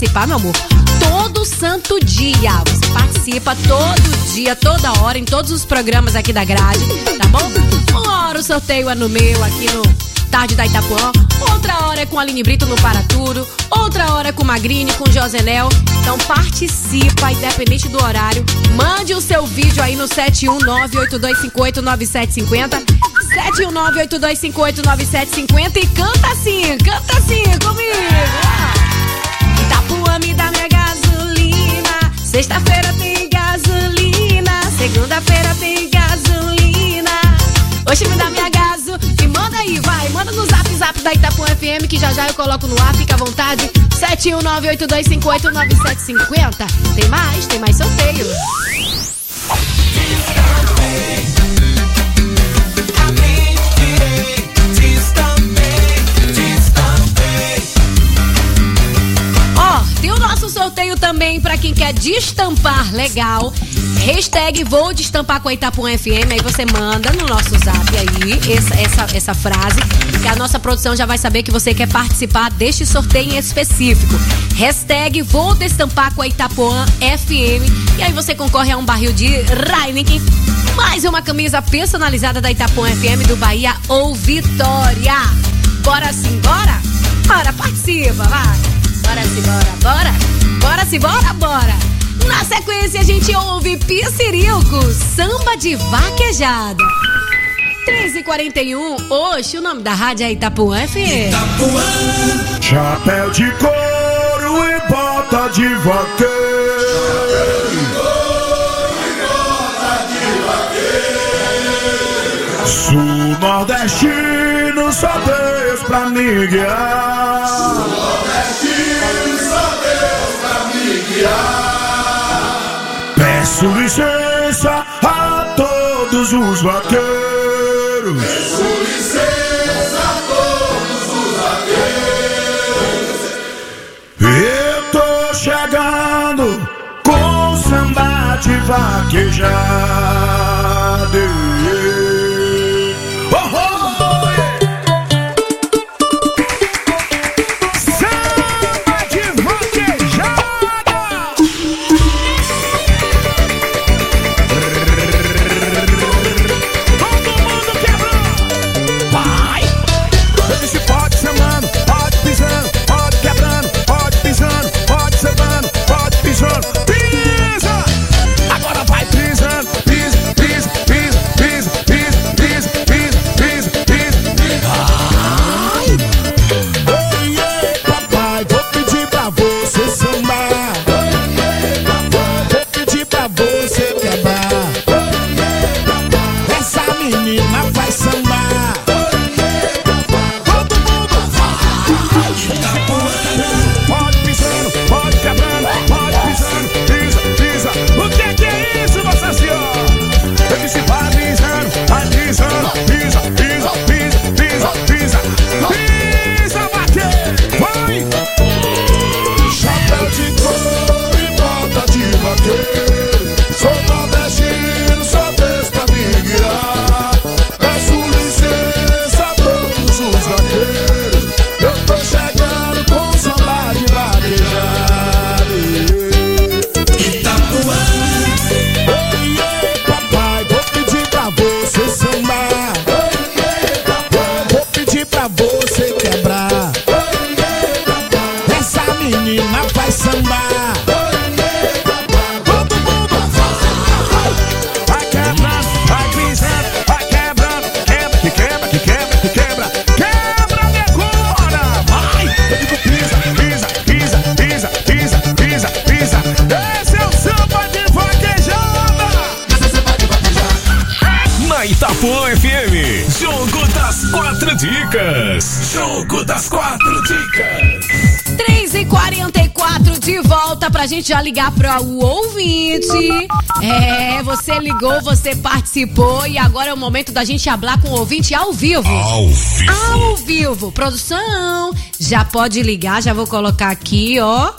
participar, meu amor, todo santo dia. Você participa todo dia, toda hora, em todos os programas aqui da grade, tá bom? Uma hora o sorteio é no meu, aqui no Tarde da Itapuã. Outra hora é com a Aline Brito no Para Tudo. Outra hora é com o Magrini, com o Joseléo. Então participa, independente do horário. Mande o seu vídeo aí no 71982589750. 71982589750 e canta assim comigo. Itapuã, me dá minha gasolina. Sexta-feira tem gasolina. Segunda-feira tem gasolina. Hoje me dá minha gasolina. E manda aí, vai. Manda no zap da Itapuã FM que já eu coloco no ar. Fica à vontade. 71982589750. Tem mais sorteio. Tem o nosso sorteio também pra quem quer destampar legal. Hashtag vou destampar com a Itapuã FM. Aí você manda no nosso zap aí essa frase, que a nossa produção já vai saber que você quer participar deste sorteio em específico. Hashtag vou destampar com a Itapuã FM. E aí você concorre a um barril de Heineken, mais uma camisa personalizada da Itapuã FM do Bahia ou Vitória. Bora sim, bora? Bora, participa, vai. Bora. Na sequência a gente ouve Pissirico, samba de vaquejada. 13h41, hoje o nome da rádio é Itapuã FM. Itapuã. Chapéu de couro e bota de vaqueiro. Sul nordestino, só Deus pra me guiar. Peço licença a todos os vaqueiros. Peço licença a todos os vaqueiros. Eu tô chegando com samba de vaquejada. Jogo das 4 dicas. 3h44 de volta pra gente já ligar para o ouvinte. Você ligou, você participou e agora é o momento da gente falar com o ouvinte ao vivo. Ao vivo. Produção, já pode ligar, já vou colocar aqui, ó.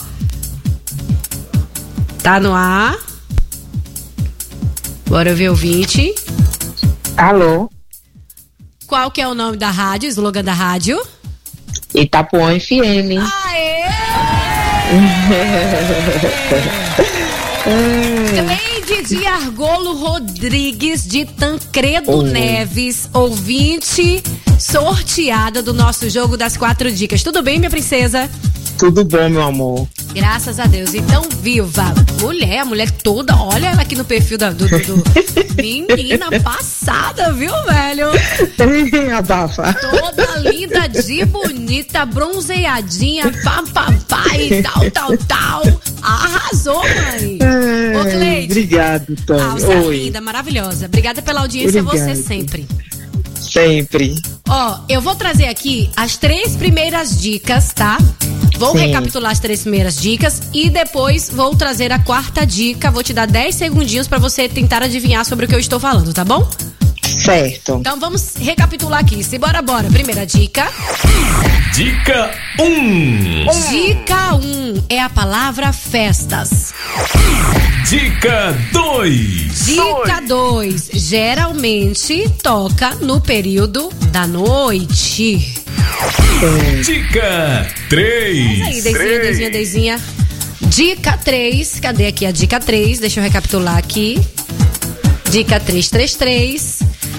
Tá no ar. Bora ver o ouvinte. Alô? Qual que é o nome da rádio, slogan da rádio? Itapuã FM. Aê! Cleide de Argolo Rodrigues de Tancredo Neves, ouvinte sorteada do nosso jogo das 4 dicas. Tudo bem, minha princesa? Tudo bom, meu amor. Graças a Deus. Então, viva. A mulher toda, olha ela aqui no perfil do menina passada, viu, velho? Abafa. Toda linda de bonita, bronzeadinha, papai, tal. Arrasou, mãe. Ô, Cleide. Obrigado, Tom. Você é linda, maravilhosa. Obrigada pela audiência, Obrigado. você sempre. Sempre. Ó, eu vou trazer aqui as 3 primeiras dicas, tá? Vou recapitular as 3 primeiras dicas e depois vou trazer a 4ª dica. Vou te dar 10 segundinhos pra você tentar adivinhar sobre o que eu estou falando, tá bom? Certo. Então vamos recapitular aqui. Bora. Primeira dica. Dica 1. Dica 1 é a palavra festas. Dica 2. Dica 2. Geralmente toca no período da noite. Dica 3. Mas aí, Deizinha. Dica 3. Cadê aqui a dica 3? Deixa eu recapitular aqui. Dica 333.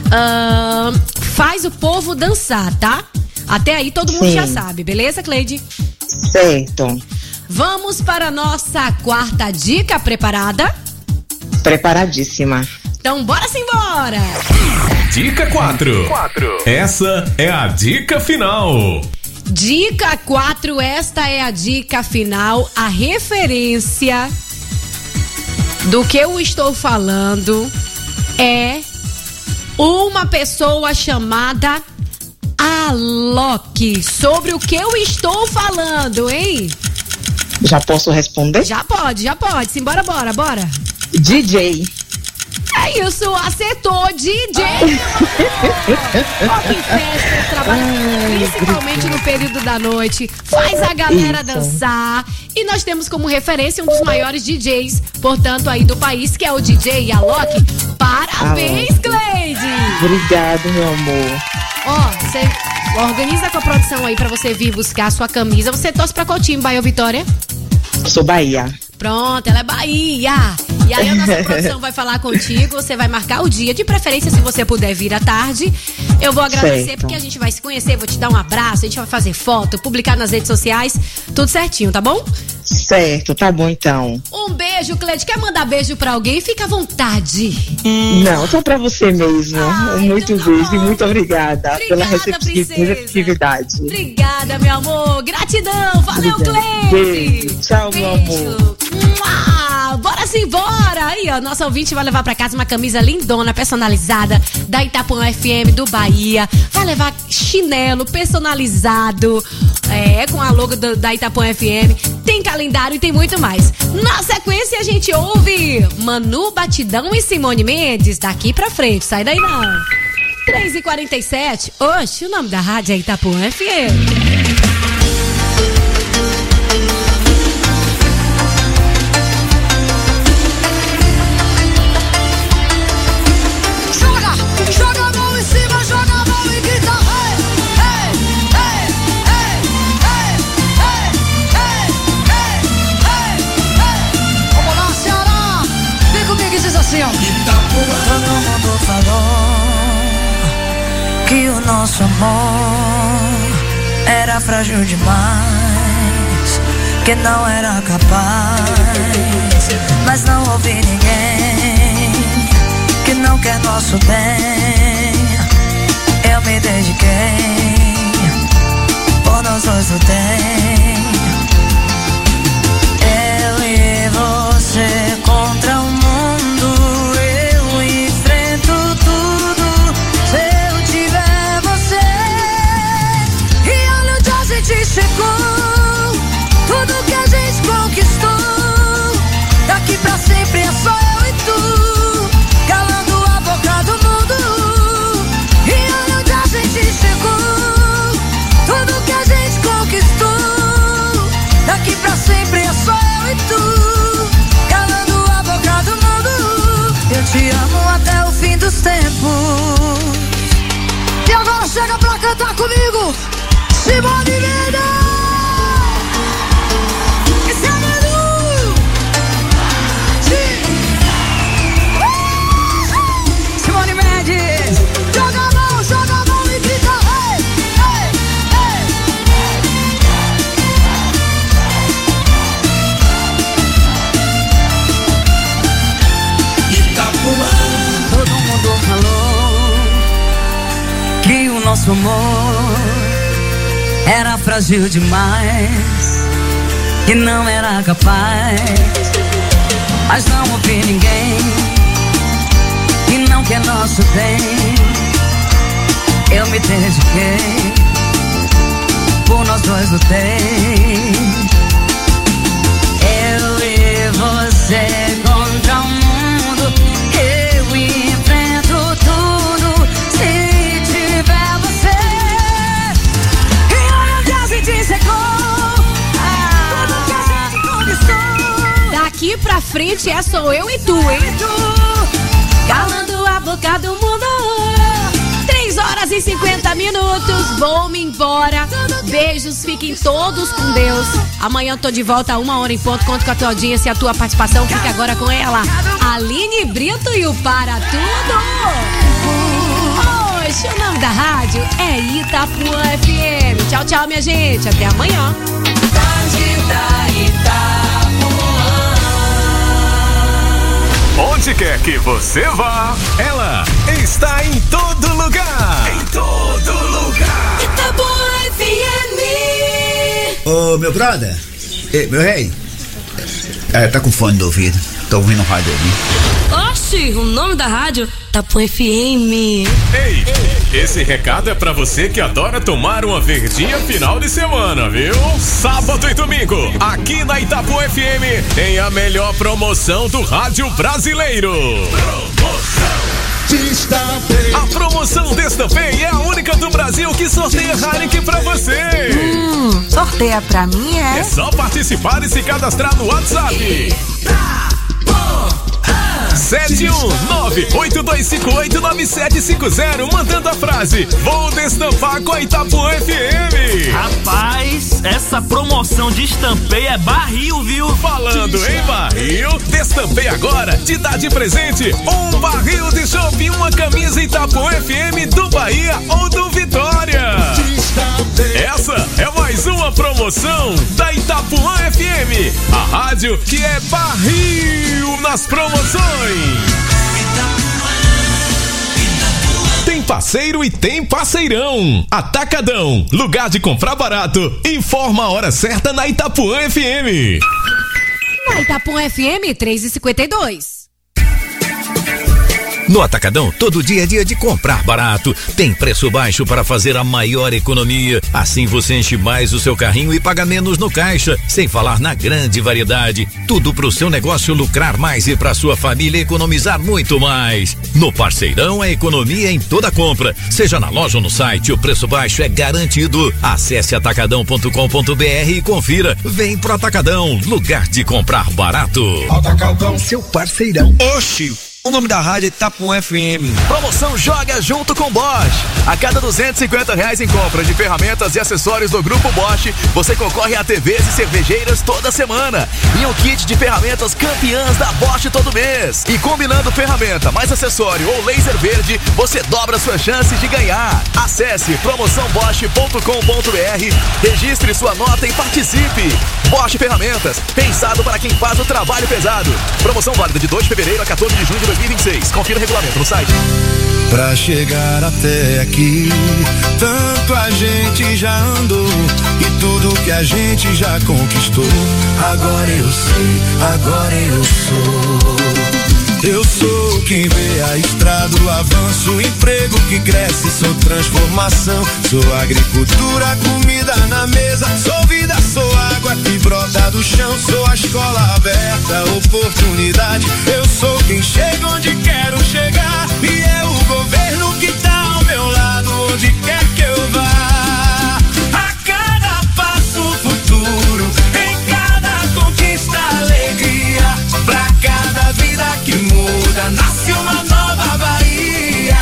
Faz o povo dançar, tá? Até aí todo mundo já sabe, beleza, Cleide? Certo. Vamos para a nossa 4ª dica, preparada? Preparadíssima. Então bora simbora! Dica 4. Essa é a dica final. Dica 4, esta é a dica final, a referência do que eu estou falando é uma pessoa chamada Alok. Sobre o que eu estou falando, hein? Já posso responder? Já pode. Simbora, bora. DJ. É isso, acertou, DJ. Toca em festas, trabalha principalmente no período da noite, faz a galera dançar. E nós temos como referência um dos maiores DJs, portanto, aí do país, que é o DJ Alok. Parabéns, Cleide! Obrigado, meu amor. Ó, você organiza com a produção aí pra você vir buscar a sua camisa. Você torce pra qual time, Bahia ou Vitória? Sou Bahia. Pronto, ela é Bahia. E aí a nossa produção vai falar contigo, você vai marcar o dia, de preferência se você puder vir à tarde. Eu vou agradecer porque a gente vai se conhecer, vou te dar um abraço, a gente vai fazer foto, publicar nas redes sociais, tudo certinho, tá bom? Certo, tá bom então. Um beijo, Cleide. Quer mandar beijo pra alguém? Fica à vontade. Não, só pra você mesmo. Muito então tá beijo e bom. muito obrigada pela receptividade. Obrigada, meu amor. Gratidão. Valeu, Cleide. Beijo. Tchau, meu amor. Bora simbora! Aí, ó, nosso ouvinte vai levar pra casa uma camisa lindona, personalizada, da Itapuã FM do Bahia. Vai levar chinelo personalizado, com a logo da Itapuã FM. Tem calendário e tem muito mais. Na sequência, a gente ouve Manu Batidão e Simone Mendes. Daqui pra frente, sai daí não. 3h47. Oxe, o nome da rádio é Itapuã FM. Todo mundo falou que o nosso amor era frágil demais, que não era capaz, mas não ouvi ninguém que não quer nosso bem. Eu me dediquei, por nós dois lutei. Eu e você contra o mundo. Chegou, tudo que a gente conquistou. Daqui pra sempre é só eu e tu, calando a boca do mundo. E olha onde a gente chegou, tudo que a gente conquistou. Daqui pra sempre é só eu e tu, calando a boca do mundo. Eu te amo até o fim dos tempos. E agora chega pra cantar comigo, Simone Mendes! nosso amor era frágil demais e não era capaz. Mas não ouvi ninguém que não quer nosso bem. Eu me dediquei, por nós dois lutei. Eu e você contra o mundo, eu enfrento tudo se tiver você. E olha Deus me dissecou, tudo que a gente conquistou. Daqui pra frente sou eu e tu, hein? Calando a boca do mundo. 3h50. Vou-me embora. Beijos, fiquem todos com Deus. Amanhã eu tô de volta 1h em ponto. Conto com a tua audiência e a tua participação. Fica agora com ela, Aline Brito e o Para Tudo. Hoje o nome da rádio é Itapuã FM. Tchau, tchau, minha gente. Até amanhã. Onde quer que você vá, ela está em todo lugar. Em todo lugar. Itapuã FM. Ô, meu brother, meu rei, tá com fone do ouvido, tô ouvindo o rádio ali. Oxi, o nome da rádio Itapuã FM. Ei, esse recado é pra você que adora tomar uma verdinha final de semana, viu? Sábado e domingo, aqui na Itapuã FM, tem a melhor promoção do rádio brasileiro. A promoção Destampei é a única do Brasil que sorteia Heineken pra você. Sorteia pra mim, é? É só participar e se cadastrar no WhatsApp. 719-8258-9750, mandando a frase: vou destampar com a Itapuã FM. Rapaz, essa promoção de Destampei é barril, viu? Falando em barril, Destampei agora te dá de presente um barril de chopp e uma camisa Itapuã FM do Bahia ou do Vitória. Essa é mais uma promoção da Itapuã FM, a rádio que é barril nas promoções. Tem parceiro e tem parceirão. Atacadão, lugar de comprar barato. Informa a hora certa na Itapuã FM. Na Itapuã FM 3h52. No Atacadão, todo dia é dia de comprar barato. Tem preço baixo para fazer a maior economia. Assim você enche mais o seu carrinho e paga menos no caixa. Sem falar na grande variedade. Tudo pro seu negócio lucrar mais e pra sua família economizar muito mais. No Parceirão, a economia em toda compra. Seja na loja ou no site, o preço baixo é garantido. Acesse atacadão.com.br e confira. Vem pro Atacadão, lugar de comprar barato. Atacadão, seu parceirão. Oxi! O nome da rádio é Itapuã FM. Promoção Joga Junto com Bosch. A cada R$250 em compra de ferramentas e acessórios do Grupo Bosch, você concorre a TVs e cervejeiras toda semana. E um kit de ferramentas campeãs da Bosch todo mês. E combinando ferramenta mais acessório ou laser verde, você dobra sua chance de ganhar. Acesse promoçãobosch.com.br, registre sua nota e participe. Bosch Ferramentas, pensado para quem faz o trabalho pesado. Promoção válida de 2 de fevereiro a 14 de junho de 2026. Confira o regulamento no site. Pra chegar até aqui, tanto a gente já andou e tudo que a gente já conquistou. Agora eu sei, agora eu sou. Eu sou quem vê a estrada, o avanço, o emprego que cresce, sou transformação. Sou agricultura, comida na mesa, sou vida, sou água que brota do chão. Sou a escola aberta, oportunidade. Eu sou quem chega onde quero chegar e é o governo que tá ao meu lado, onde quer que eu vá. A cada passo futuro, em cada conquista alegria, pra cada vida que muda, nasce uma nova Bahia.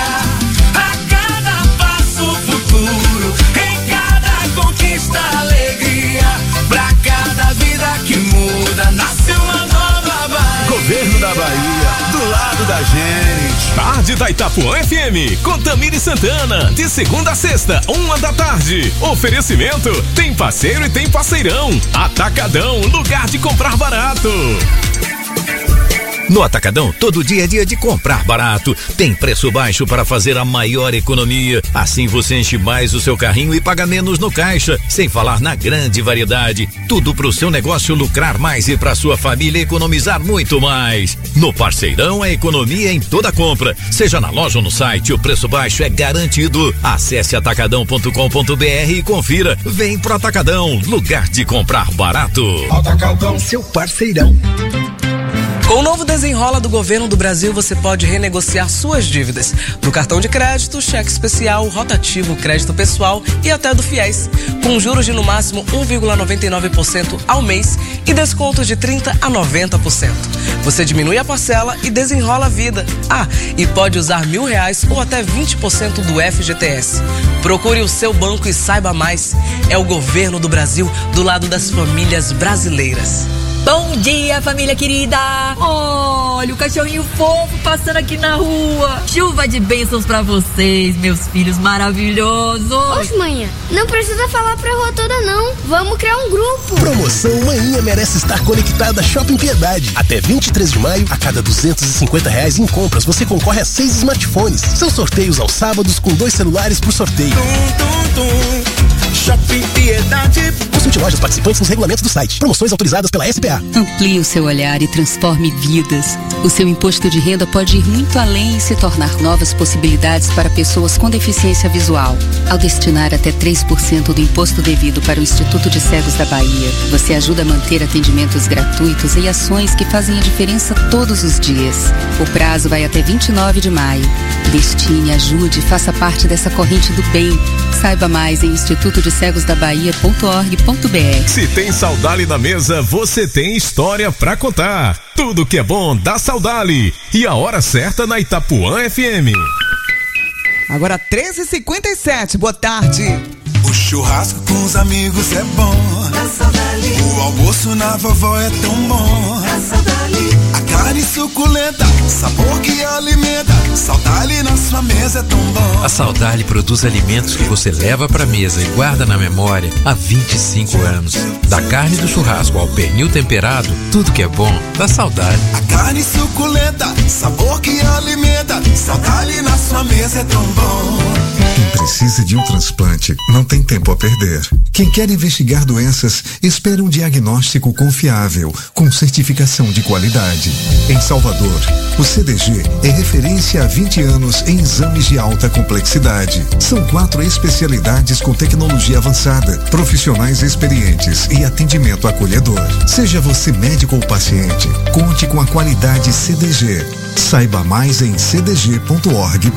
A cada passo futuro, em cada conquista alegria, pra cada vida que muda, nasce uma nova Bahia. Governo da Bahia, do lado da gente. Tarde da Itapuã FM, com Tamiri Santana, de segunda a sexta, 13h. Oferecimento, tem parceiro e tem parceirão. Atacadão, lugar de comprar barato. No Atacadão, todo dia é dia de comprar barato. Tem preço baixo para fazer a maior economia. Assim você enche mais o seu carrinho e paga menos no caixa. Sem falar na grande variedade. Tudo pro seu negócio lucrar mais e pra sua família economizar muito mais. No Parceirão, a economia em toda compra. Seja na loja ou no site, o preço baixo é garantido. Acesse atacadão.com.br e confira. Vem pro Atacadão, lugar de comprar barato. Atacadão, seu parceirão. Com o novo Desenrola do Governo do Brasil, você pode renegociar suas dívidas no cartão de crédito, cheque especial, rotativo, crédito pessoal e até do FIES, com juros de no máximo 1,99% ao mês e descontos de 30% a 90%. Você diminui a parcela e desenrola a vida. Ah, e pode usar R$1.000 ou até 20% do FGTS. Procure o seu banco e saiba mais. É o Governo do Brasil do lado das famílias brasileiras. Bom dia, família querida! Olha o cachorrinho fofo passando aqui na rua. Chuva de bênçãos pra vocês, meus filhos maravilhosos. Oxe, manhã, não precisa falar pra rua toda não. Vamos criar um grupo. Promoção Manhã Merece Estar Conectada Shopping Piedade. Até 23 de maio, a cada R$250 em compras, você concorre a 6 smartphones. São sorteios aos sábados com 2 celulares por sorteio. Shopping Piedade. Consulte lojas participantes nos regulamentos do site. Promoções autorizadas pela SPA. Amplie o seu olhar e transforme vidas. O seu imposto de renda pode ir muito além e se tornar novas possibilidades para pessoas com deficiência visual. Ao destinar até 3% do imposto devido para o Instituto de Cegos da Bahia, você ajuda a manter atendimentos gratuitos e ações que fazem a diferença todos os dias. O prazo vai até 29 de maio. Destine, ajude e faça parte dessa corrente do bem. Saiba mais em institutodecegosdabahia.org.br. Se tem Saudale na mesa, você tem história pra contar. Tudo que é bom dá Saudale. E a hora certa na Itapuã FM. Agora 13h57, boa tarde. O churrasco com os amigos é bom. Dá Saudale. O almoço na vovó é tão bom. Dá Saudale. A carne suculenta, sabor que alimenta. Saudale na sua mesa é tão bom. A Saudale produz alimentos que você leva pra mesa e guarda na memória há 25 anos. Da carne do churrasco ao pernil temperado, tudo que é bom dá Saudale. A carne suculenta, sabor que alimenta. Saudale na sua mesa é tão bom. Quem precisa de um transplante não tem tempo a perder. Quem quer investigar doenças, espera um diagnóstico confiável, com certificação de qualidade. Em Salvador, o CDG é referência há 20 anos em exames de alta complexidade. São 4 especialidades com tecnologia avançada, profissionais experientes e atendimento acolhedor. Seja você médico ou paciente, conte com a qualidade CDG. Saiba mais em cdg.org.br.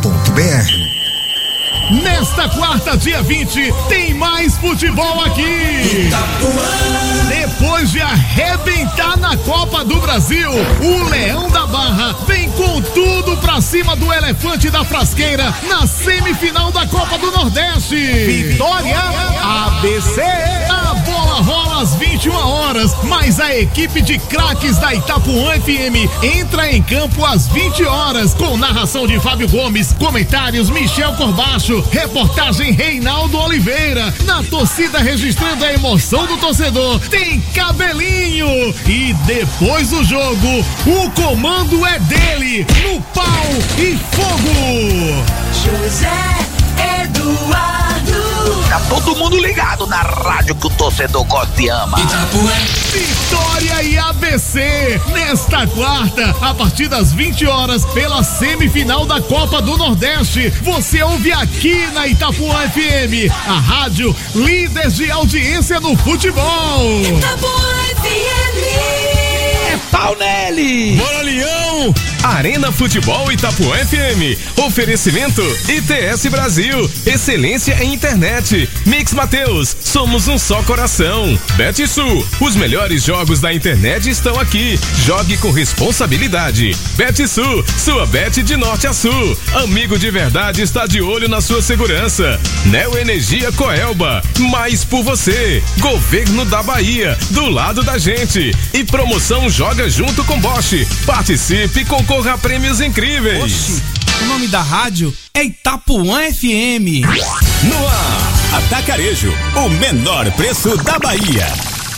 Nesta quarta, dia 20, tem mais futebol aqui. Depois de arrebentar na Copa do Brasil, o Leão da Barra vem com tudo pra cima do Elefante da Frasqueira na semifinal da Copa do Nordeste. Vitória ABC. A bola rola às 21 horas, mas a equipe de craques da Itapuã FM entra em campo às 20 horas, com narração de Fábio Gomes, comentários Michel Corbacho, reportagem Reinaldo Oliveira. Na torcida registrando a emoção do torcedor, tem Cabelinho. E depois do jogo, o comando é dele, no pau e fogo. José Eduardo. Tá todo mundo ligado na rádio que o torcedor gosta e ama. Vitória e ABC nesta quarta, a partir das 20 horas, pela semifinal da Copa do Nordeste. Você ouve aqui na Itapuã FM, a rádio líder de audiência no futebol. Itapuã FM. É pau nele! Bora, Leão! Arena Futebol Itapuã FM. Oferecimento ITS Brasil. Excelência em internet. Mix Mateus. Somos um só coração. BetSul. Os melhores jogos da internet estão aqui. Jogue com responsabilidade. BetSul. Sua bet de norte a sul. Amigo de verdade está de olho na sua segurança. Neo Energia Coelba. Mais por você. Governo da Bahia. Do lado da gente. E promoção Joga Junto com Bosch. Participe e concorra a prêmios incríveis. Oxi, o nome da rádio é Itapuã FM. No ar, Atacarejo, o menor preço da Bahia.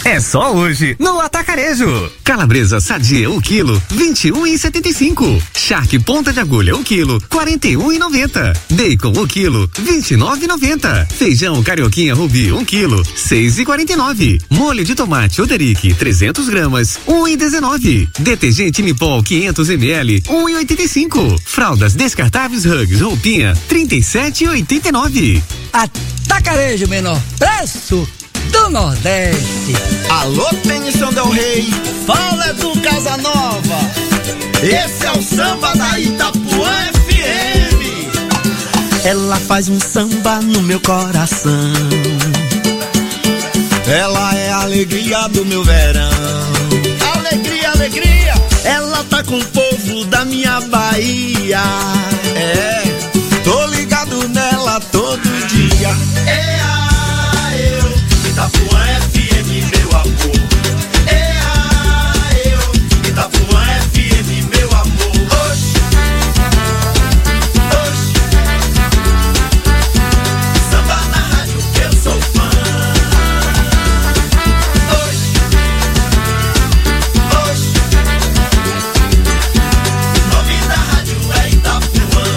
É só hoje, no Atacarejo. Calabresa sadia, 1 quilo, 21,75. Charque ponta de agulha, 1 quilo, 41,90. Bacon, 1 quilo, 29,90. Feijão carioquinha rubi, 1 quilo, 6,49. Molho de tomate Oderic, 300 gramas, 1,19. Detergente Mipol, 500 ml, 1,85. Fraldas descartáveis Hugs, roupinha, 37,89. Atacarejo, menor preço do Nordeste. Alô, Tenição Del Rey, fala do Casanova. Esse é o samba da Itapuã FM. Ela faz um samba no meu coração. Ela é a alegria do meu verão. Alegria, alegria. Ela tá com o povo da minha Bahia. É, tô ligado nela todo dia. Itapuã FM, meu amor. Itapuã FM, meu amor. Oxi, oxi. Samba na rádio que eu sou fã. Oxi, oxi. O nome da rádio é Itapuã.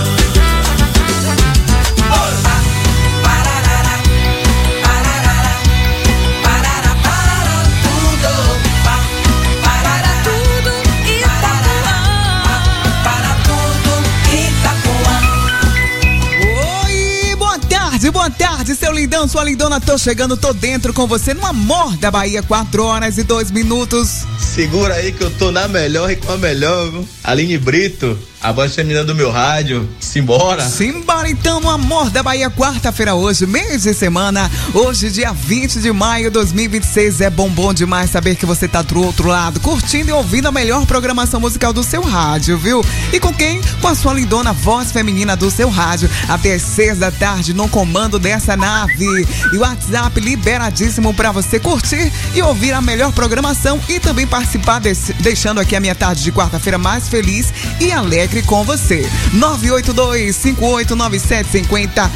Boa tarde, seu lindão, sua lindona, tô chegando, tô dentro com você no Amor da Bahia, 4h02. Segura aí que eu tô na melhor e com a melhor, viu? Aline Brito, a voz feminina do meu rádio. Simbora? Simbora então no Amor da Bahia, quarta-feira hoje, mês de semana, hoje dia 20 de maio de 2026. É bom demais saber que você tá do outro lado, curtindo e ouvindo a melhor programação musical do seu rádio, viu? E com quem? Com a sua lindona voz feminina do seu rádio, até às 6 da tarde no comando dessa nave. E o WhatsApp liberadíssimo pra você curtir e ouvir a melhor programação e também participar, deixando aqui a minha tarde de quarta-feira mais feliz e alegre com você. 982-589750,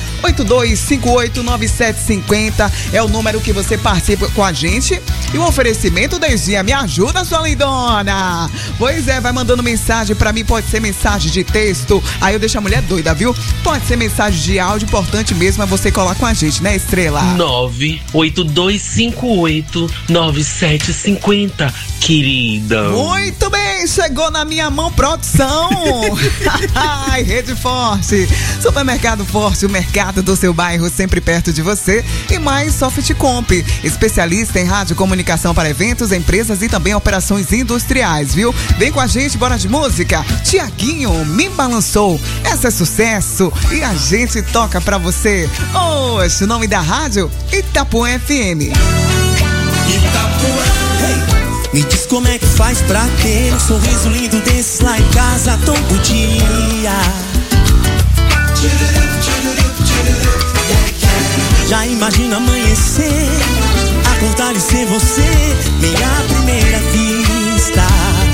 82589750 é o número que você participa com a gente. E o oferecimento desde me ajuda, sua lindona. Pois é, vai mandando mensagem pra mim, pode ser mensagem de texto, aí eu deixo a mulher doida, viu? Pode ser mensagem de áudio, importante mesmo é você colar com a gente, né, Estrela? 982589750, querida. Muito bem, chegou na minha mão, produção. Ai, Rede Forte, Supermercado Forte, o mercado do seu bairro sempre perto de você. E mais Softcomp, especialista em rádio comunicação para eventos, empresas e também operações industriais, viu? Vem com a gente, bora de música. Tiaguinho, Me Balançou, essa é sucesso e a gente toca pra você. Hoje, o nome da rádio, Itapuã FM. Itapuã. Hey. Me diz como é que faz pra ter um sorriso lindo desses lá em casa todo dia. Já imagina amanhecer, acordar e ser você, minha primeira vista.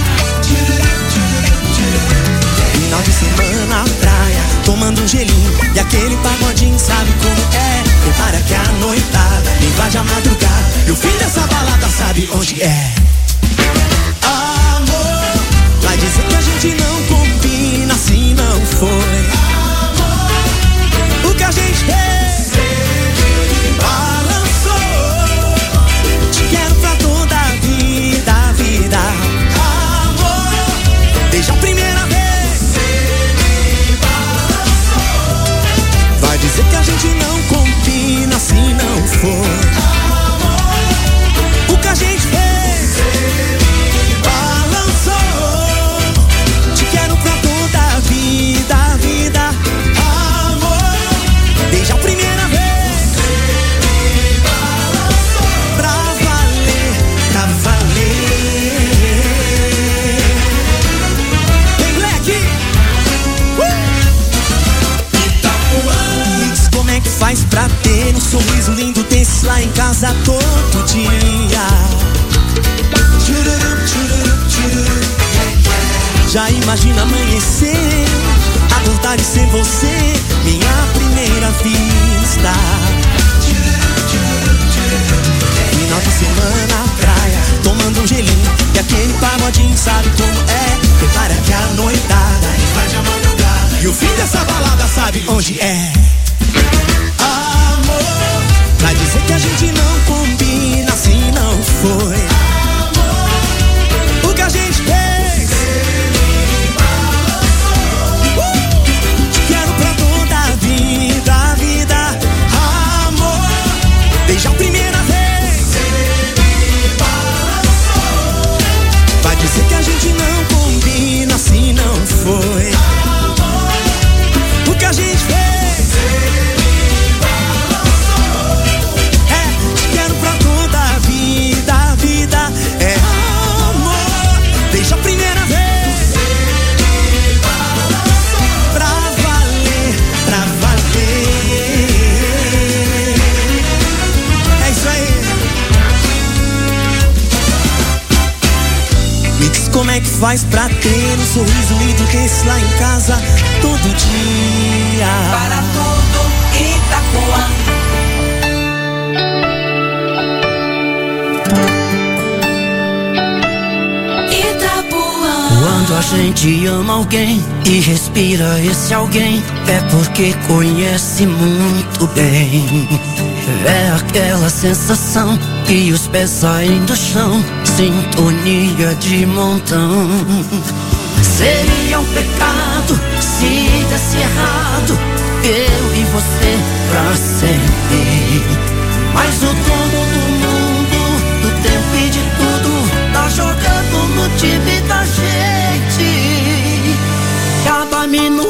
Final de semana na praia, tomando um gelinho e aquele pagodinho, sabe como é? Prepara que a noitada invade a madrugada e o fim dessa balada sabe onde é. Amor, vai dizer que a gente não combina, assim não foi. Amor, o que a gente fez, me balançou. Te quero pra toda a vida, vida. Amor, desde a primeira vez, me balançou. Vai dizer que a gente não combina, assim não foi. Amor, o que a gente fez, me balançou. Te quero pra toda a vida, vida. Amor, desde a primeira vez, me balançou. Pra valer, pra valer. Vem, moleque! Itapuã. Me diz como é que faz pra ter um sorriso lindo desse lá em casa todo dia. Já imagina amanhecer, acordar e ser você, minha primeira vista. Final de semana, praia, tomando um gelinho. E aquele pagodinho sabe como é. Prepara que a noitada invade a madrugada. E o fim dessa balada sabe onde é. Amor, vai dizer que a gente não combina, assim não foi. Amor, o que a gente fez, te quero pra toda a vida, amor, desde a primeira vez. Vai dizer que a gente não combina, assim não foi. Amor, o que a gente fez, te quero pra toda a vida, é amor, desde a primeira vez. Pra valer, é isso aí. Me diz como é que faz pra ter um sorriso lindo desse lá em casa todo dia. Para tudo, Itapuã. Quando a gente ama alguém e respira esse alguém, é porque conhece muito bem. É aquela sensação que os pés saem do chão, sintonia de montão. Seria um pecado se desse errado, eu e você pra sempre. Mas o dono do mundo, do tempo e de tudo, tá jogando no time da gente. Cada minuto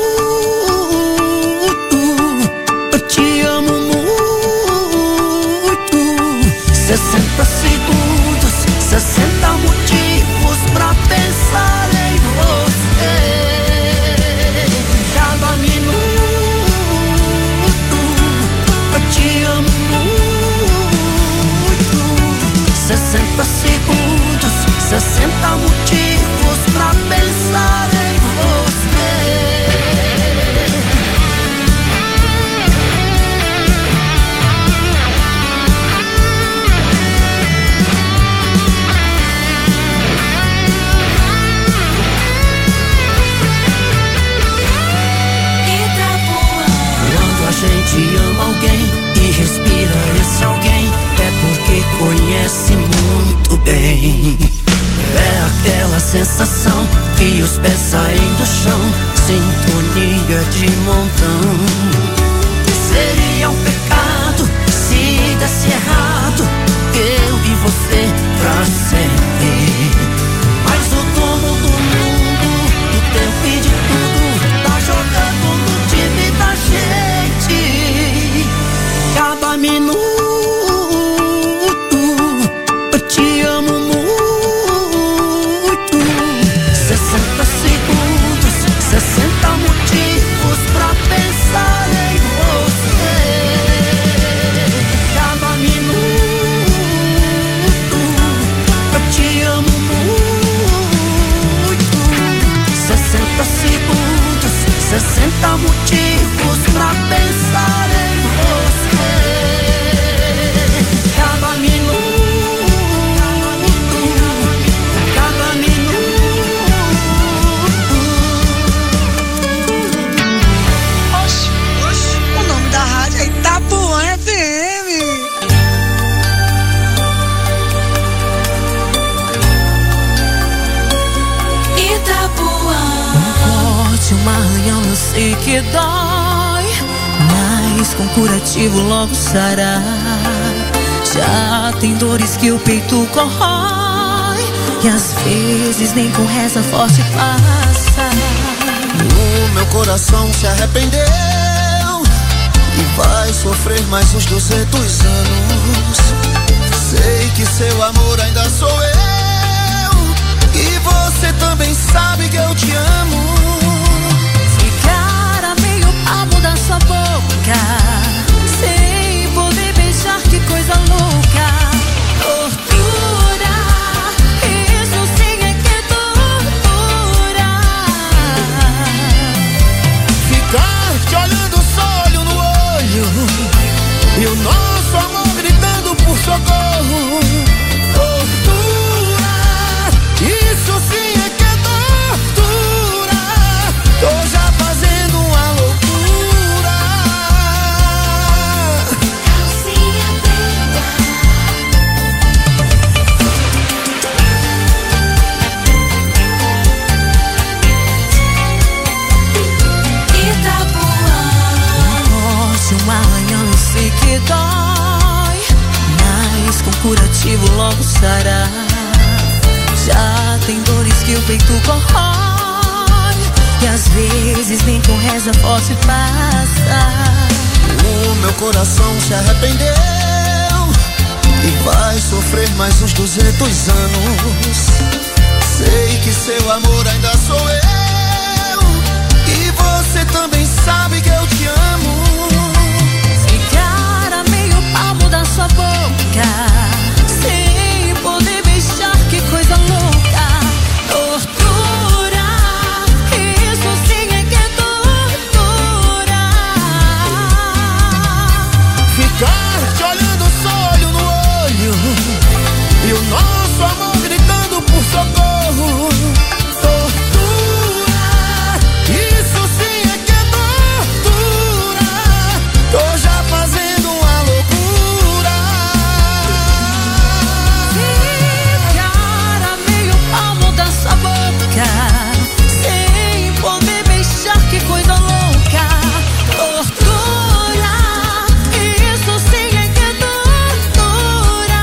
eu te amo muito. 60 segundos, 60 motivos pra pensar em você. Cada minuto eu te amo muito. 60 segundos, 60 motivos pra pensar em você. Quando a gente ama alguém e respira esse alguém, é porque conhece muito bem. É aquela sensação que os pés saem do chão, sintonia de montão. Seria um pecado se desse errado, eu e você pra sempre. Mas o dono do mundo, do tempo e de tudo, tá jogando no time da gente. Cada minuto eu te amo muito. 60 segundos, 60 motivos pra pensar em você. Cada minuto eu te amo muito. 60 segundos, 60 motivos pra pensar em você. Cada minuto, cada minuto. O nome da rádio é Itapuã FM. Itapuã. Um corte, uma arranhão, eu sei que dói, mas com curativo logo sará. Já tem dores que o peito corrói, e às vezes nem com reza forte passa. O meu coração se arrependeu e vai sofrer mais uns 200 anos. Sei que seu amor ainda sou eu, e você também sabe que eu te amo. Ficar a meio palmo da sua boca, sem poder beijar, que coisa louca. Tortura, isso sim é que é tortura. Ficar te olhando só olho no olho, e o nosso amor gritando por socorro. sarar. Já tem dores que o peito corrói, e às vezes nem com reza forte passa. O meu coração se arrependeu e vai sofrer mais uns 200 anos. Sei que seu amor ainda sou eu, e você também sabe que eu te amo. Ficar a meio palmo da sua boca, sem poder beijar, que coisa louca. Tortura, isso sim é que é tortura. Ficar te olhando só olho no olho, e o nosso amor gritando por socorro. Tortura, isso sim é que é tortura. Tô já fazendo uma loucura. Ficar a meio palmo da sua boca, sem poder beijar, que coisa louca. Tortura, isso sim é que é tortura.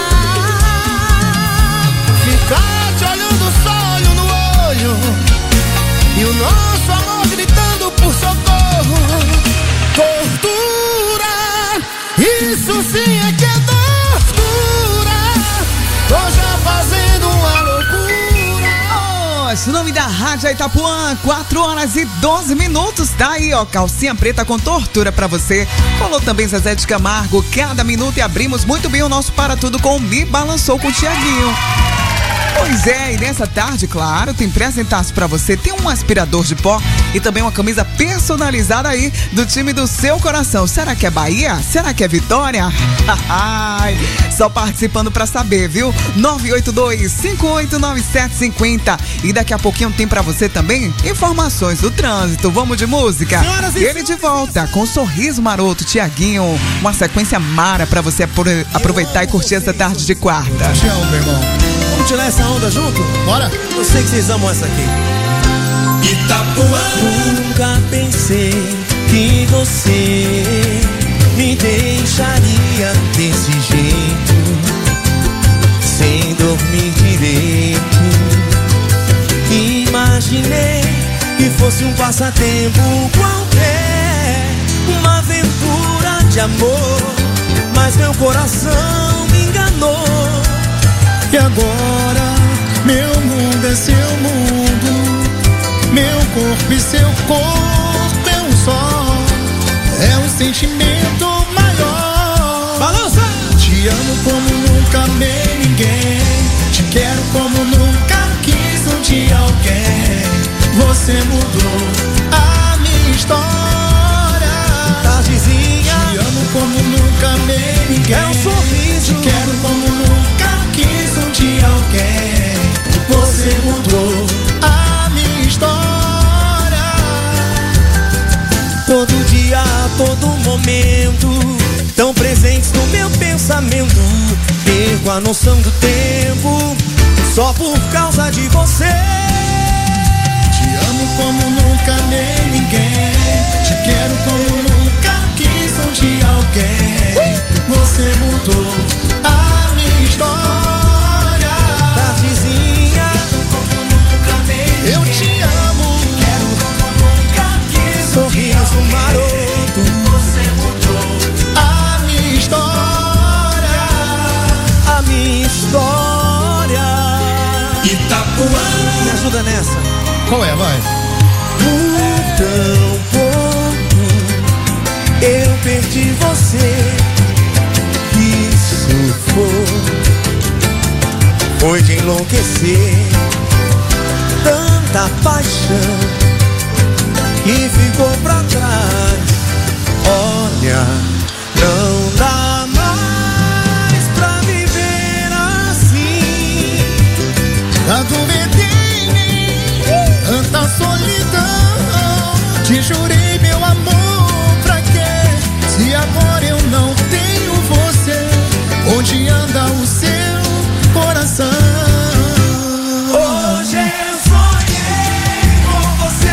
Ficar te olhando só olho no olho, e o nosso amor gritando por socorro. Tortura, isso sim é que é tortura. Tô já fazendo uma loucura. O nome da Rádio Itapuã, 4h12. Tá aí, ó, calcinha preta com tortura pra você. Falou também Zezé de Camargo, cada minuto, e abrimos muito bem o nosso Para Tudo com Me Balançou com o Tiaguinho. Pois é, e nessa tarde, claro, tem presentaço pra você. Tem um aspirador de pó e também uma camisa personalizada aí do time do seu coração. Será que é Bahia? Será que é Vitória? Só participando pra saber, viu? 982-589750. E daqui a pouquinho tem pra você também informações do trânsito. Vamos de música? Ele de volta com Sorriso Maroto, Tiaguinho. Uma sequência mara pra você aproveitar e curtir essa tarde de quarta. Tchau, meu irmão. Vamos tirar essa onda junto? Bora? Eu sei que vocês amam essa aqui. Itapuã. Nunca pensei que você me deixaria desse jeito, sem dormir direito. Imaginei que fosse um passatempo qualquer, uma aventura de amor, mas meu coração me enganou. E agora, meu mundo é seu mundo, meu corpo e seu corpo é um só. É um sentimento maior. Balança! Te amo como nunca amei ninguém, te quero como nunca quis um dia alguém. Você mudou a minha história. Tardezinha. Te amo como nunca amei ninguém, é um sorriso. Te quero como nunca quis um dia alguém. Você mudou a minha história. Todo dia, a todo momento, tão presentes no meu pensamento. Perco a noção do tempo, só por causa de você. Te amo como nunca amei ninguém, te quero como nunca quis um dia alguém. Você mudou a minha história. Tardezinha, como nunca amei ninguém. Eu te amo, quero como nunca quis. Sorriso maroto. Você mudou a minha história. A minha história. Itapuã. Me ajuda nessa. Qual é, vai? Por tão pouco eu perdi você. Isso foi de enlouquecer. Tanta paixão que ficou pra trás. Olha, não dá mais pra viver assim. Tanto medo em mim, tanta solidão. Te jurei, meu amor, pra quê? Se agora eu não tenho você, onde anda o seu coração? Hoje eu sonhei com você.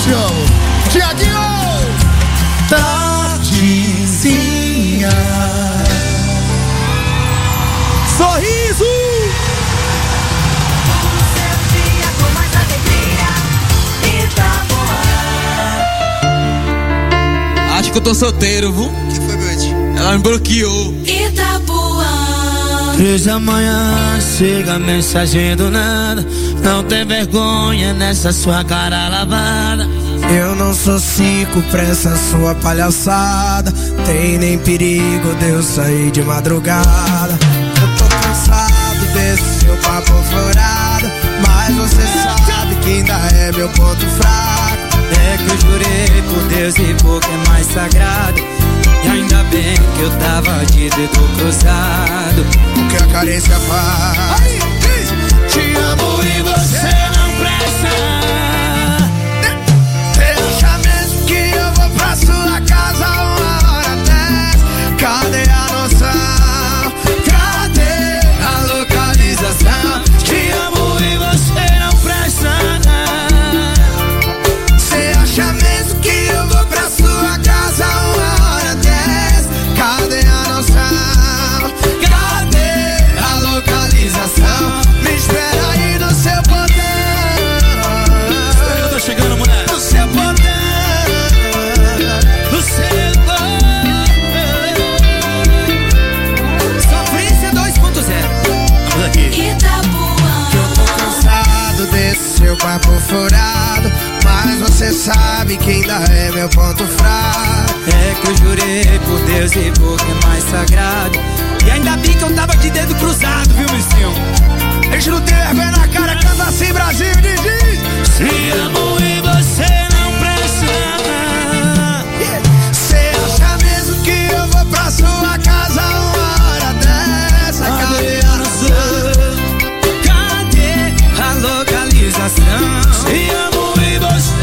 te amo. Tiaguinho! Tardezinha. Sorriso! Acho que eu tô solteiro, viu? O que foi, Beth? Ela me bloqueou. Itapuã. 3 da manhã, chega mensagem do nada. Não tem vergonha nessa sua cara lavada. Eu não sou 5 pra essa sua palhaçada. Tem nem perigo de eu sair de madrugada. Eu tô cansado desse seu papo furado, mas você sabe que ainda é meu ponto fraco. É que eu jurei por Deus e por que é mais sagrado. E ainda bem que eu tava de dedo cruzado. O que a carência faz? Aí, te amo e você não presta. Você acha mesmo que eu vou pra sua casa 1h10? Cadê a noção? Cadê a localização? Te amo e você não presta. Você acha mesmo que eu vou pra sua casa 1h10? Cadê a noção? Cadê a localização? Me espera aí no seu portão. Eu tô chegando, mulher. No seu portão. No seu portão. Sofrência 2.0. Vamos aqui. Itapuã. Eu tô cansado desse seu papo furado, mas você sabe que ainda é meu ponto fraco. É que eu jurei por Deus e por que é mais sagrado. E ainda bem que eu tava de dedo cruzado, viu, Missinho? A gente não tem vergonha na cara, canta assim, Brasil, diz. Se amo e você não presta. Você acha mesmo que eu vou pra sua casa 1h10? Cadê a noção? Cadê a localização? Se amo e você.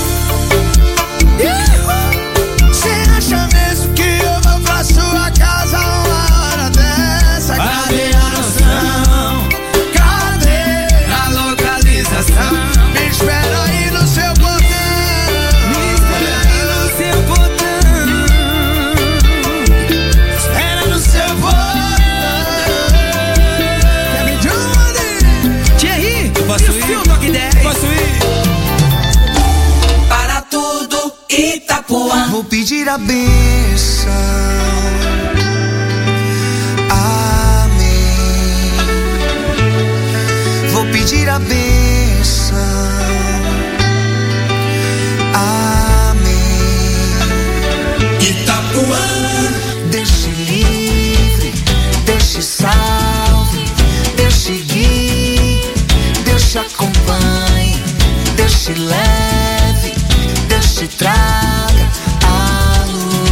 Você acha mesmo que eu vou pra sua casa 1h10? Cadê a noção? Cadê a localização? Me espera aí no seu portão. Me espera aí no seu portão. Espera no seu portão. Kevin Johnny. Thierry, Posso ir? Toque 10. Posso ir? Para tudo, Itapuã. Vou pedir a bênção. Amém. Vou pedir a bênção. Amém. Itapuã. Deixe livre, deixe salve, deixe guie, deixe acompanhe, deixe leve, deixe traga a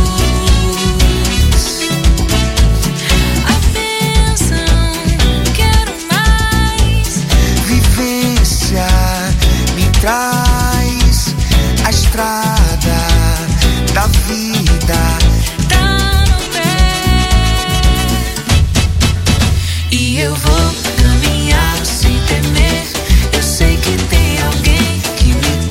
luz. A bênção, quero mais. Vivência me traz a estrada da vida. Tá no pé. E eu vou caminhar sem temer. Eu sei que tem alguém que me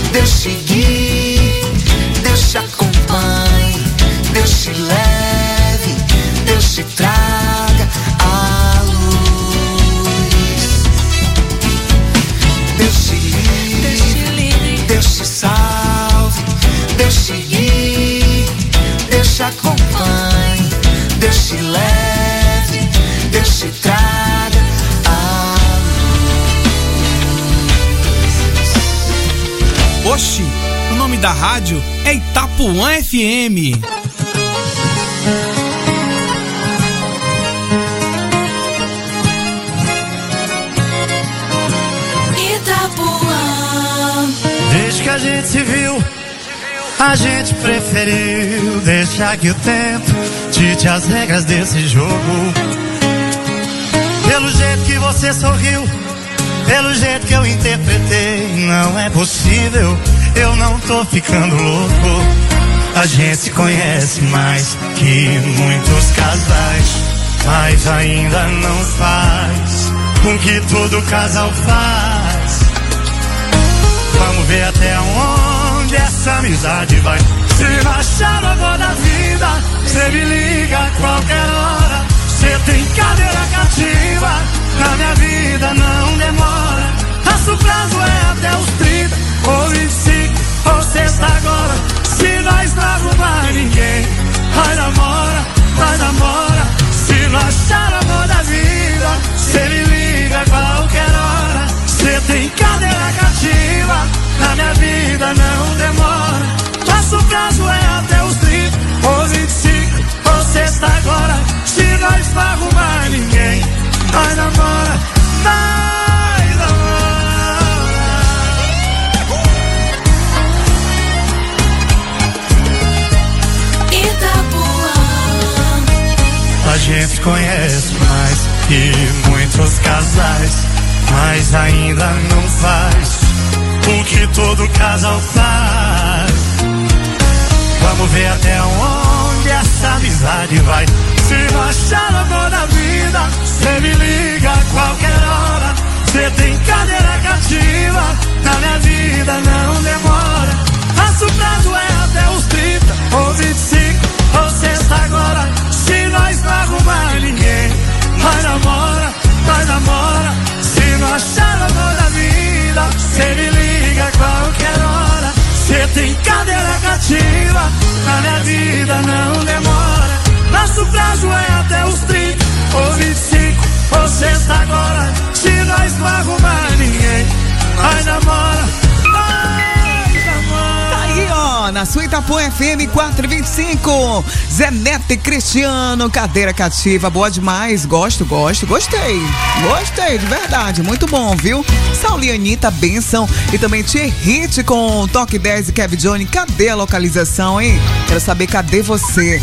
Deus te guie, Deus te acompanhe, Deus te leve, Deus te traga a luz. Deus te livre, Deus te salve, Deus te guie, Deus te acompanhe, Deus te leve, Deus te traga a luz. Oxi, o nome da rádio é Itapuã FM. Desde que a gente se viu, a gente preferiu deixar que o tempo dite as regras desse jogo. Pelo jeito que você sorriu, pelo jeito que eu interpretei, não é possível, eu não tô ficando louco. A gente se conhece mais que muitos casais, mas ainda não faz com que todo casal faz. Vamos ver até onde essa amizade vai. Se baixar agora da vida, cê me liga a qualquer hora. Cê tem cadeira cativa, na minha vida não demora. Nosso prazo é até os 30, ou 25, ou sexta agora. Se nós não arrumar ninguém, vai namora, vai namora. Se não achar amor da vida, cê me liga a qualquer hora. Cê tem cadeira cativa, na minha vida não demora. Nosso prazo é até os 30, ou 25, ou sexta agora. Se nós não arrumar ninguém, vai namora, vai namora. Itapuã. A gente conhece mais que muitos casais, mas ainda não faz o que todo casal faz. Vamos ver até onde essa amizade vai. Se não achar amor da vida, cê me liga a qualquer hora. Cê tem cadeira cativa, na minha vida não demora. Nosso prazo é até os 30, ou 25, ou sexta agora. Se nós não arrumar ninguém, vai namora, vai namora. Se não achar amor da vida, cê me liga a qualquer hora. Cê tem cadeira cativa, na minha vida não demora. Nosso prazo é até os 30, ou 25, ou sexta agora. Se nós não arrumar ninguém, vai namora, vai namora. Tá aí, ó, na sua Itapuã FM 425. Zé Neto e Cristiano, cadeira cativa, boa demais. Gosto, gostei. Gostei, de verdade, muito bom, viu? Saulinha, Anitta, Benção e também T-Hit com Toque 10 e Kevin Johnny. Cadê a localização, hein? Quero saber, cadê você?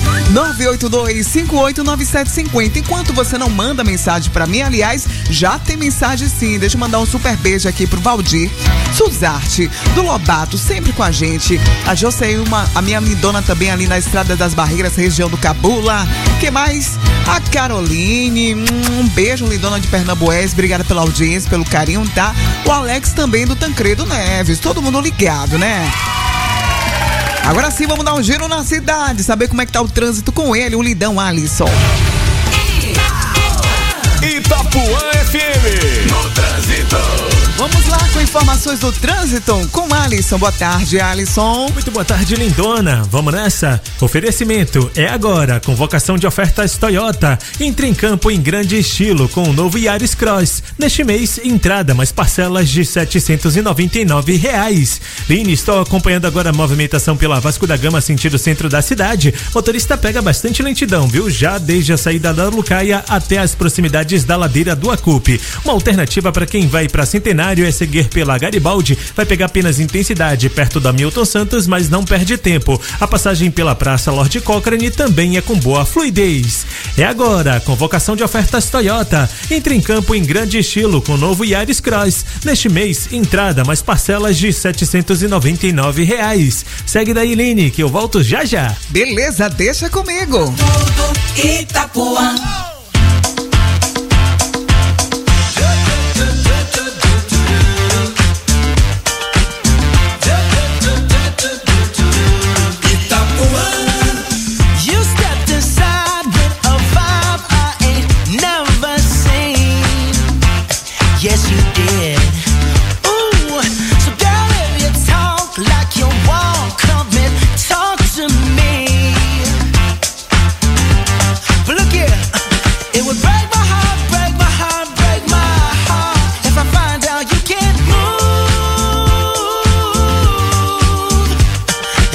982-589750. Enquanto você não manda mensagem pra mim, aliás, já tem mensagem sim. Deixa eu mandar um super beijo aqui pro Valdir Suzarte, do Lobato, sempre com a gente. A Joseilma, a minha lindona também ali na Estrada das Barreiras, região do Cabula. Que mais? A Caroline, um beijo, lindona de Pernambués. Obrigada pela audiência, pelo carinho, tá? O Alex também do Tancredo Neves. Todo mundo ligado, né? Agora sim, vamos dar um giro na cidade, saber como é que tá o trânsito com ele, o Lidão Alisson. Itapuã FM. No trânsito. Vamos lá com informações do trânsito com Alisson. Boa tarde, Alisson. Muito boa tarde, lindona. Vamos nessa? Oferecimento é agora. Convocação de ofertas Toyota. Entre em campo em grande estilo com o novo Yaris Cross. Neste mês, entrada mais parcelas de R$799. Line, estou acompanhando agora a movimentação pela Vasco da Gama, sentido centro da cidade. Motorista pega bastante lentidão, viu? Já desde a saída da Lucaia até as proximidades da ladeira do Acupe. Uma alternativa para quem vai para Centenário é seguir pela Garibaldi. Vai pegar apenas intensidade perto da Milton Santos, mas não perde tempo. A passagem pela Praça Lorde Cochrane também é com boa fluidez. É agora, convocação de ofertas Toyota. Entre em campo em grande estilo com o novo Yaris Cross. Neste mês, entrada mais parcelas de R$799. Segue daí, Line, que eu volto já já. Beleza, deixa comigo. Itapuã.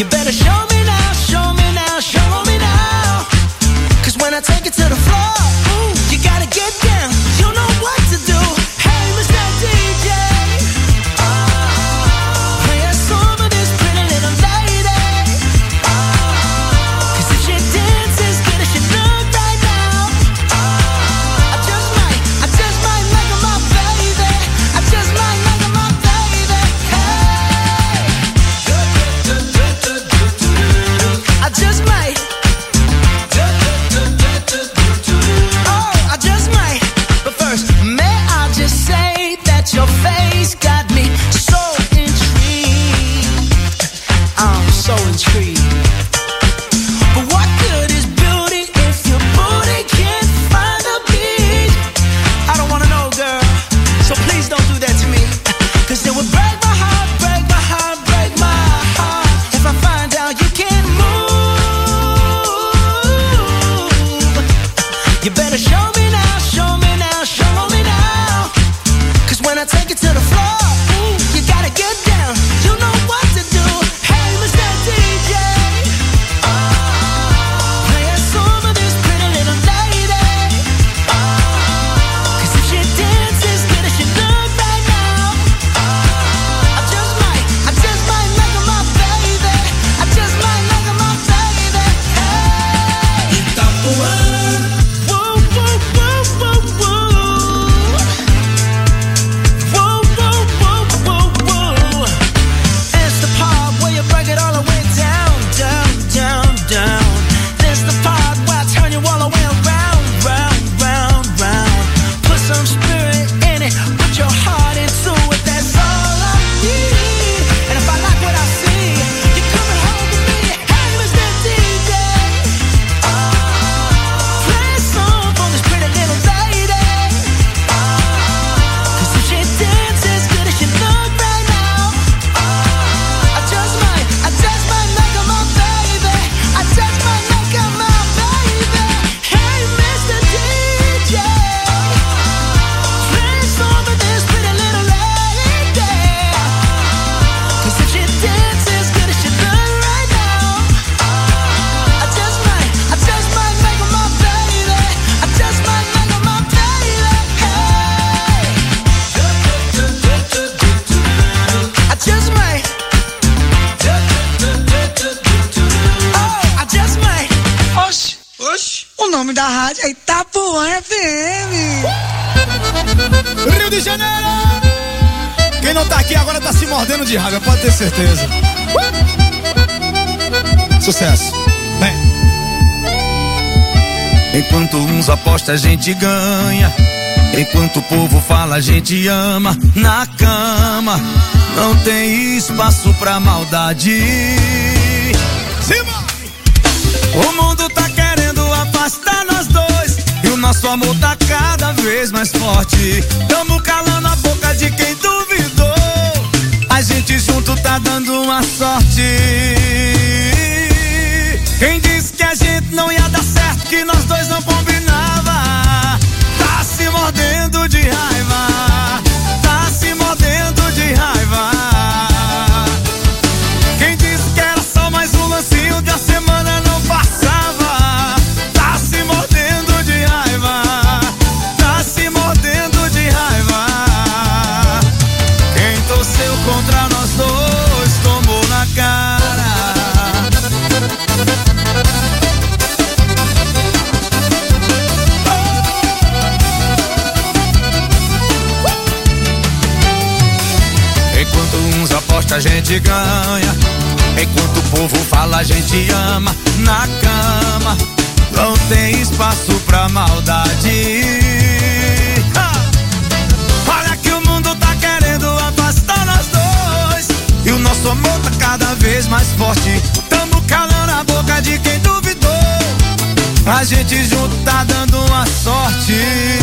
You better show me now, show me now, show me now. 'Cause when I take it to the floor, ooh, you gotta get down. You know what to do. Hey, Mr. DJ, play a song for this pretty little lady. 'Cause if she dances good as she look right now, I just might make her my baby. I just might make her my baby. Hey, I just might. Oh, I just might. But first, may I just say that your face got me so intrigued. I'm so intrigued. But what good is beauty if your booty can't find a beat? I don't wanna know, girl, so please don't do that to me. 'Cause it would break my heart, break my heart, break my heart if I find out you can't move. You better show me now, show me now, show me now. 'Cause when I take it to the floor, ooh, you gotta get down. You know what to do. Hey, Mr. DJ, play a song for this pretty little lady. 'Cause if she dances good as she look right now, I just might make her my baby. I just might make her my baby. Hey, Itapuã. Woo, woo, woo, woo, woo. Woo, woo, woo, woo, woo. It's the part where you break it all the way down, down, down, down. It's the part where I turn you all the way around, round, round, round. Put some spirit in it, put your heart into it. That's all I need. And if I like what I see, you're coming home with me. Hey, Mr. DJ, play a song for this pretty little lady. 'Cause if she dances good as she look right now, I just might make her my baby. I just might make her my baby. Hey, Mr. DJ, play a song for this pretty little lady. 'Cause if she dances good as she look right now, I just might make her my baby. I just might make her my baby. Hey, I just might. Oh, I just might. Oxi, oxi. O nome da rádio é Itapuã FM. Rio de Janeiro! Quem não tá aqui agora tá se mordendo de raiva, pode ter certeza. Sucesso. Vem. Enquanto uns apostam, a gente ganha. Enquanto o povo fala, a gente ama. Na cama não tem espaço pra maldade. O mundo tá querendo afastar nós dois, e o nosso amor tá cada vez mais forte. Tamo calando a boca de quem duvidou. A gente junto tá dando uma sorte. Quem disse que a gente não ia dar certo, que nós dois não combinava, tá se mordendo de raiva. Tá se mordendo de raiva. Quem disse que era só mais um lancinho, que a semana não passava, tá se mordendo de raiva. Tá se mordendo de raiva. Quem torceu contra nós dois tomou na cara. Enquanto uns apostam, a gente ganha. Enquanto o povo fala, a gente ama. Na cama não tem espaço pra maldade. Olha que o mundo tá querendo afastar nós dois, e o nosso amor tá cada vez mais forte. Tamo calando a boca de quem duvidou. A gente junto tá dando uma sorte.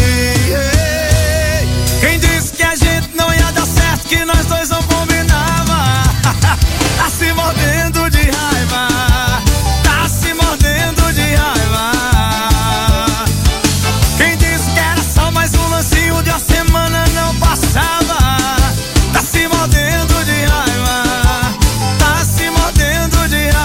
Quem disse que a gente não ia dar certo, que nós dois não combinava, tá se mordendo de raiva. Tá se mordendo de raiva. Quem disse que era só mais um lancinho, de uma semana não passava, tá se mordendo de raiva. Tá se mordendo de raiva.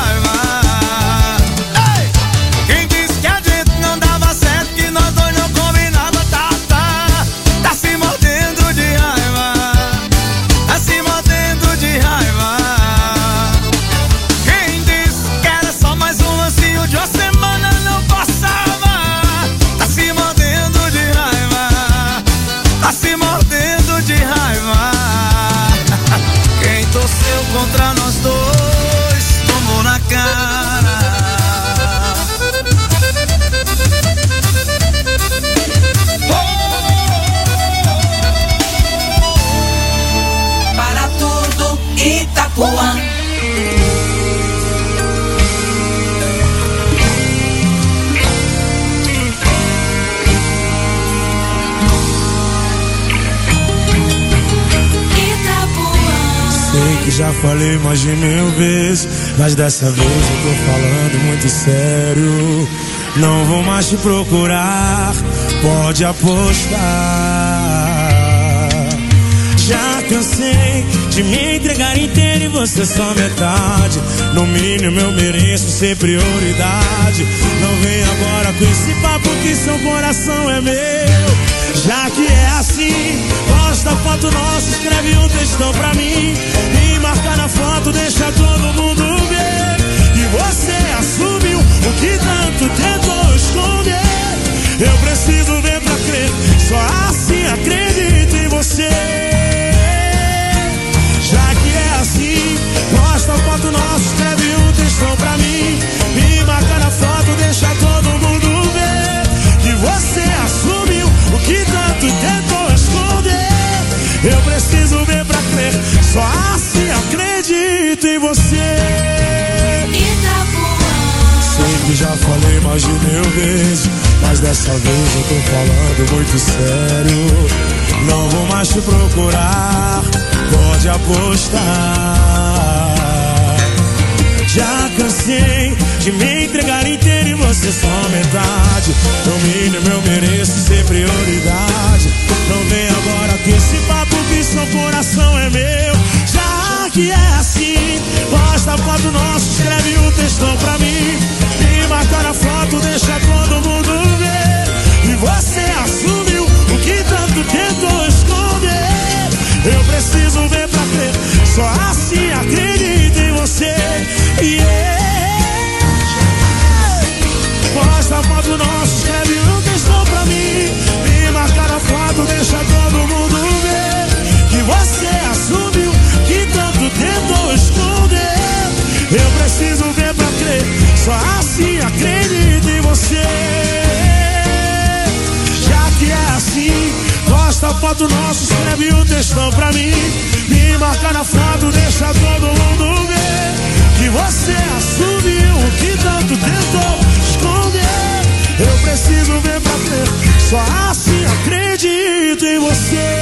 Sei que já falei mais de 1000 vezes, mas dessa vez eu tô falando muito sério. Não vou mais te procurar, pode apostar. Já cansei de me entregar inteiro e você só metade. No mínimo eu mereço ser prioridade. Não vem agora com esse papo que seu coração é meu. Já que é assim, posta foto nossa, escreve um textão pra mim e marca na foto, deixa todo mundo ver que você assumiu o que tanto tentou esconder. Eu preciso ver pra crer, só assim acredito em você. Já que é assim, posta foto nossa, escreve um textão pra mim e marca na foto, deixa todo mundo ver que você assumiu o que tanto tentou esconder. Eu preciso ver pra crer, só assim acredito em você. Sei que já falei mais de 1000 vezes, mas dessa vez eu tô falando muito sério. Não vou mais te procurar, pode apostar. Já cansei de me entregar inteiro e você só metade. No mínimo eu mereço ser prioridade. Não vem agora com esse papo que seu coração é meu. Já que é assim, posta foto nossa, escreve um textão pra mim e marca na foto, deixa todo mundo ver que você assumiu o que tanto tentou esconder. Eu preciso ver pra crer, só assim acredito em você. Posta foto nossa, escreve um textão pra mim e marca na foto, deixa todo mundo ver que você assumiu que tanto tentou esconder. Eu preciso ver pra crer, só assim acredito em você. Já que é assim, posta foto nossa, escreve um textão pra mim e marca na foto, deixa todo mundo ver que você assumiu o que tanto tentou esconder. Eu preciso ver pra crer, só assim acredito em você.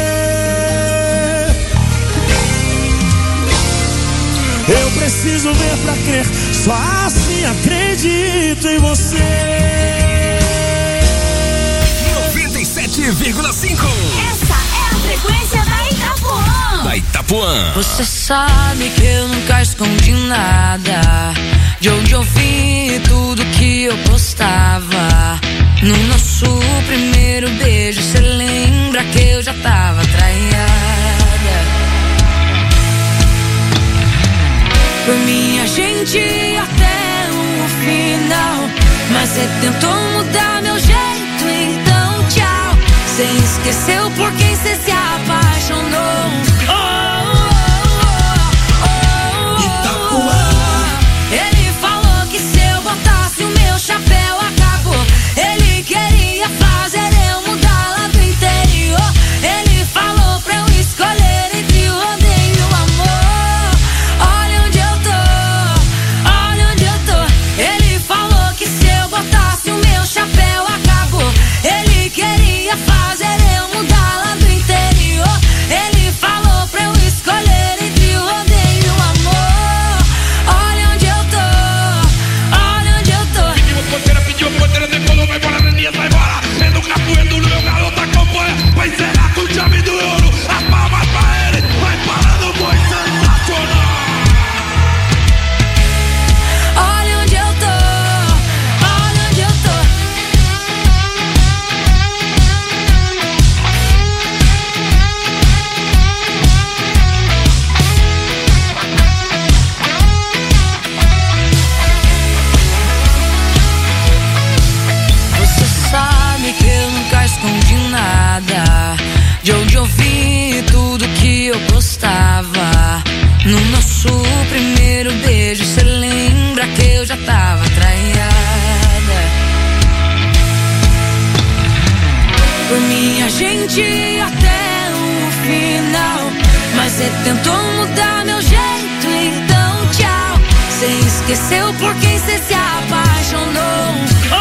Eu preciso ver pra crer, só assim acredito em você. 97,5. Essa é a frequência da Itapuã. Da Itapuã. Você sabe que eu nunca escondi nada. De onde eu vim, tudo que eu postava. No nosso primeiro beijo, cê lembra que eu já tava traiada. Por mim a gente ia até o final, mas cê tentou mudar meu jeito, então tchau. Cê esqueceu por quem cê se apaixonou. Ele falou que se eu botasse o meu chapéu acabou. Ele queria fazer eu mudar lá do interior. Ele falou pra eu escolher entre o rodeio e o amor. Olha onde eu tô, olha onde eu tô. Ele falou que se eu botasse o meu chapéu acabou. Ele queria fazer eu mudar lá do interior. Ele falou pra eu escolher entre o rodeio e o amor. Olha onde eu tô, olha onde eu tô. Pediu porteira, decolou, vai embora, Neninha, vai embora. É no capoeiro, no meu garoto acompanha. Vai zerar com chave do ouro. As palmas pra ele, vai parando o boi sensacional. Olha onde eu tô, olha onde eu tô. Você sabe que eu nunca escondi nada. De onde eu vim, tudo que eu postava. No nosso primeiro beijo, cê lembra que eu já tava traiada. Por mim a gente ia até o final, mas cê tentou mudar meu jeito, então esqueceu por quem você se apaixonou.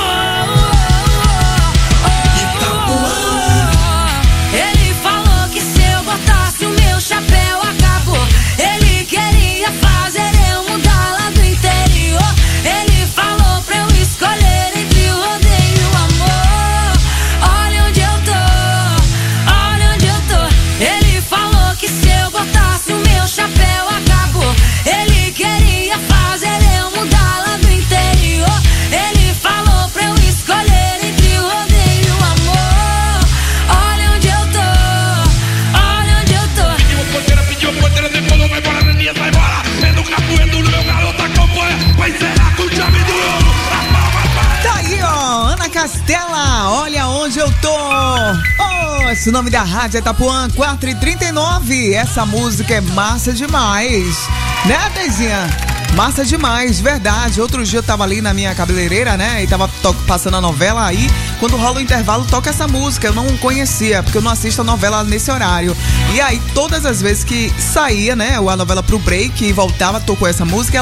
Ele falou que se eu botasse o meu chapéu acabou. Ele queria fazer eu mudar lá do interior. Ele falou pra eu escolher entre o rodeio e o amor. Olha onde eu tô, olha onde eu tô. Ele falou que se eu botasse o meu chapéu acabou. Ele queria fazer eu mudar lá do interior. Ele falou pra eu escolher entre o rodeio e o amor. Olha onde eu tô, olha onde eu tô. Pediu a porteira, decolou, vai embora, Danias, vai embora. É no capoeiro, no meu garoto acompanha. Vai encerrar com chave de ouro. Tá aí, ó, Ana Castela, olha onde eu tô. Oh, esse nome da rádio é Itapuã 4h39. Essa música é massa demais, né, Dezinha? Massa demais, verdade. Outro dia eu tava ali na minha cabeleireira, né? E tava passando a novela aí. Quando rola o intervalo, toca essa música. Eu não conhecia, porque eu não assisto a novela nesse horário. E aí, todas as vezes que saía, né? A novela pro break e voltava, tocou essa música.